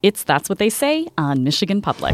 It's That's What They Say on Michigan Public.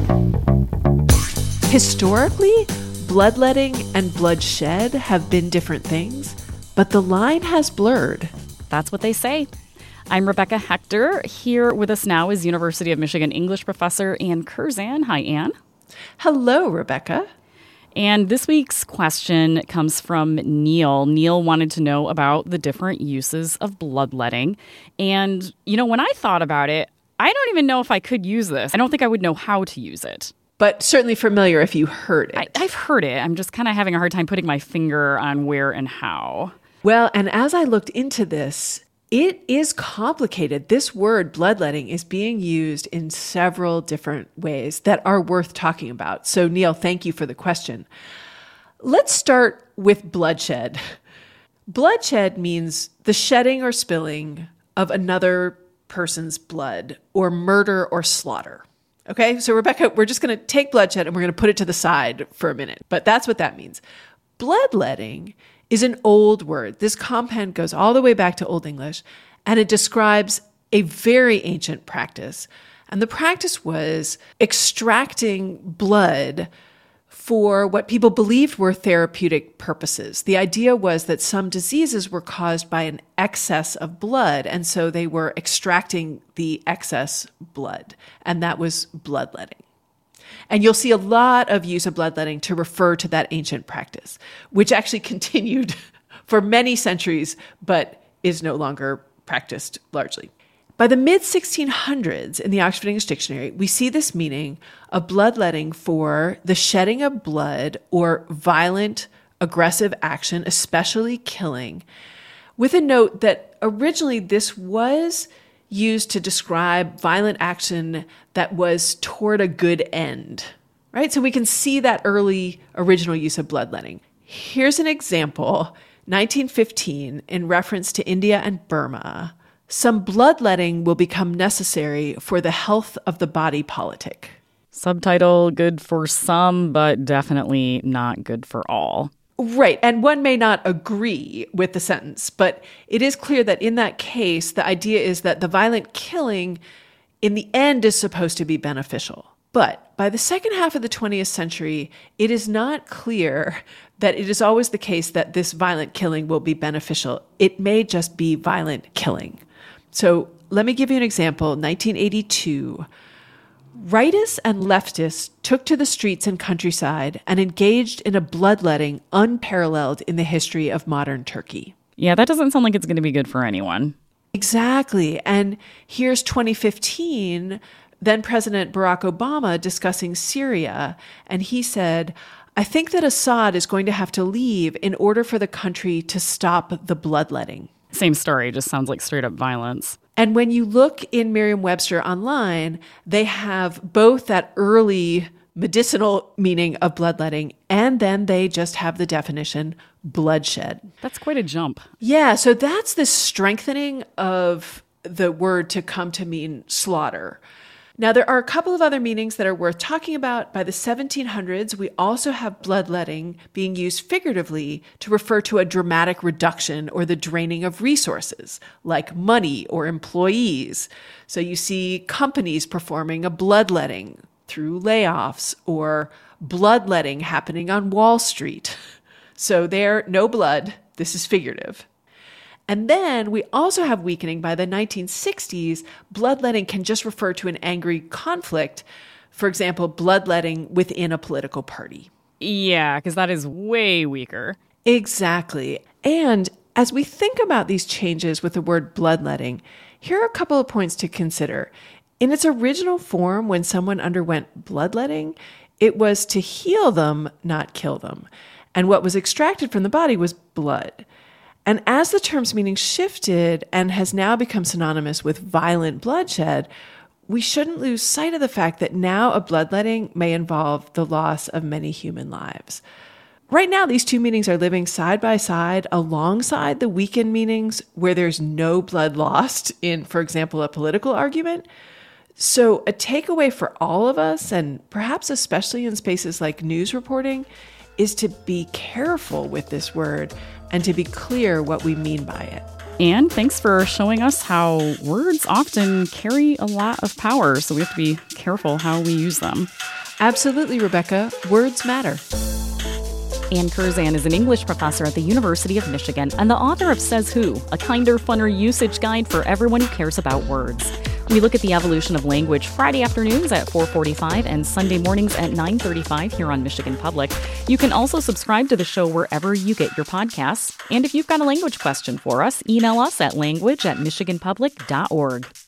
Historically, bloodletting and bloodshed have been different things, but the line has blurred. That's what they say. I'm Rebecca Hector. Here with us now is University of Michigan English professor Ann Curzan. Hi, Ann. Hello, Rebecca. And this week's question comes from Neil. Neil wanted to know about the different uses of bloodletting. And, when I thought about it, I don't even know if I could use this. I don't think I would know how to use it. But certainly familiar if you heard it. I've heard it. I'm just kind of having a hard time putting my finger on where and how. Well, and as I looked into this, it is complicated. This word, bloodletting, is being used in several different ways that are worth talking about. So, Neil, thank you for the question. Let's start with bloodshed. Bloodshed means the shedding or spilling of another person's blood, or murder or slaughter. Okay, so Rebecca, we're just going to take bloodshed and we're going to put it to the side for a minute. But that's what that means. Bloodletting is an old word. This compound goes all the way back to Old English, and it describes a very ancient practice. And the practice was extracting blood for what people believed were therapeutic purposes. The idea was that some diseases were caused by an excess of blood, and so they were extracting the excess blood, and that was bloodletting. And you'll see a lot of use of bloodletting to refer to that ancient practice, which actually continued for many centuries, but is no longer practiced largely. By the mid-1600s, in the Oxford English Dictionary, we see this meaning of bloodletting for the shedding of blood or violent, aggressive action, especially killing, with a note that originally this was used to describe violent action that was toward a good end, right? So we can see that early original use of bloodletting. Here's an example, 1915, in reference to India and Burma. Some bloodletting will become necessary for the health of the body politic. Subtitle, good for some, but definitely not good for all. Right, and one may not agree with the sentence, but it is clear that in that case, the idea is that the violent killing in the end is supposed to be beneficial. But by the second half of the 20th century, it is not clear that it is always the case that this violent killing will be beneficial. It may just be violent killing. So let me give you an example. 1982, rightists and leftists took to the streets and countryside and engaged in a bloodletting unparalleled in the history of modern Turkey. Yeah, that doesn't sound like it's going to be good for anyone. Exactly. And here's 2015, then President Barack Obama discussing Syria, and he said, "I think that Assad is going to have to leave in order for the country to stop the bloodletting." Same story, just sounds like straight up violence. And when you look in Merriam-Webster online, they have both that early medicinal meaning of bloodletting, and then they just have the definition bloodshed. That's quite a jump. Yeah, so that's the strengthening of the word to come to mean slaughter. Now, there are a couple of other meanings that are worth talking about. By the 1700s, we also have bloodletting being used figuratively to refer to a dramatic reduction or the draining of resources, like money or employees. So you see companies performing a bloodletting through layoffs, or bloodletting happening on Wall Street. So there, no blood. This is figurative. And then we also have weakening. By the 1960s, bloodletting can just refer to an angry conflict. For example, bloodletting within a political party. Yeah, because that is way weaker. Exactly. And as we think about these changes with the word bloodletting, here are a couple of points to consider. In its original form, when someone underwent bloodletting, it was to heal them, not kill them. And what was extracted from the body was blood. And as the term's meaning shifted and has now become synonymous with violent bloodshed, we shouldn't lose sight of the fact that now a bloodletting may involve the loss of many human lives. Right now, these two meanings are living side by side alongside the weakened meanings where there's no blood lost in, for example, a political argument. So a takeaway for all of us, and perhaps especially in spaces like news reporting, is to be careful with this word and to be clear what we mean by it. And thanks for showing us how words often carry a lot of power, so we have to be careful how we use them. Absolutely, Rebecca. Words matter. Ann Curzan is an English professor at the University of Michigan and the author of Says Who, a kinder, funner usage guide for everyone who cares about words. We look at the evolution of language Friday afternoons at 4:45 and Sunday mornings at 9:35 here on Michigan Public. You can also subscribe to the show wherever you get your podcasts. And if you've got a language question for us, email us at language@michiganpublic.org.